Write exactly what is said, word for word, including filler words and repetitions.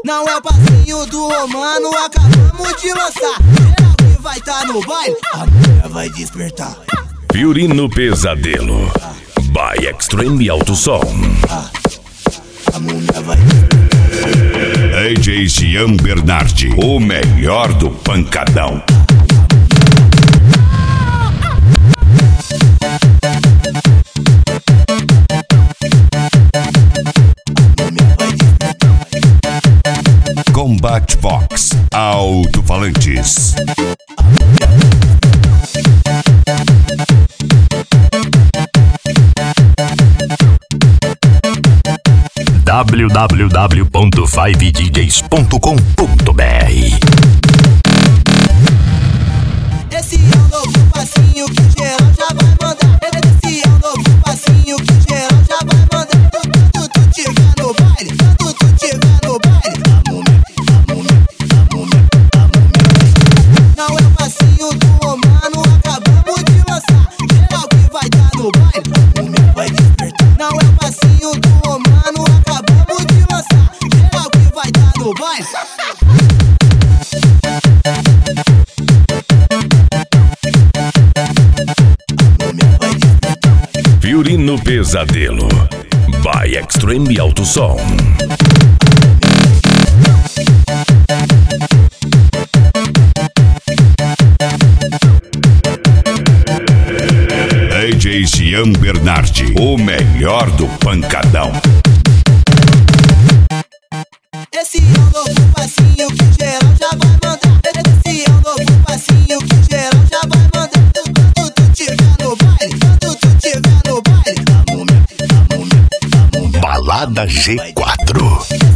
Não é o passinho do Romano, acabamos de lançar. Geral que vai tá no baile, a mulher vai despertar. Fiorino Pesadelo by Extreme Alto Som. A mulher vai despertar. D J Gian Bernardi, o melhor do pancadão. Combat Vox Alto-Falantes. w w w ponto five d js ponto com ponto b r. Esse é o novo passinho que geral já vai mandar. Esse é o novo passinho que geral já vai mandar. Tanto tu tiver no baile, tanto tu tiver no baile. A mulher, a mulher, a mulher, a mulher. Não é o passinho do Romano, acabamos de lançar. Geral que vai dar no baile, a mulher vai despertar. Não é o passinho do Romano, acabamos de lançar. Geral que vai dar no baile. Fiorino Pesadelo by Extreme Alto Som. D J Gian Bernardi, o melhor do pancadão. Esse é o novo passinho que geral já vai mandar. Esse é o novo passinho que geral já vai mandar. Tanto tu tiver no baile, tanto tu tiver no baile. A mulher, a mulher, a mulher. Balada G quatro.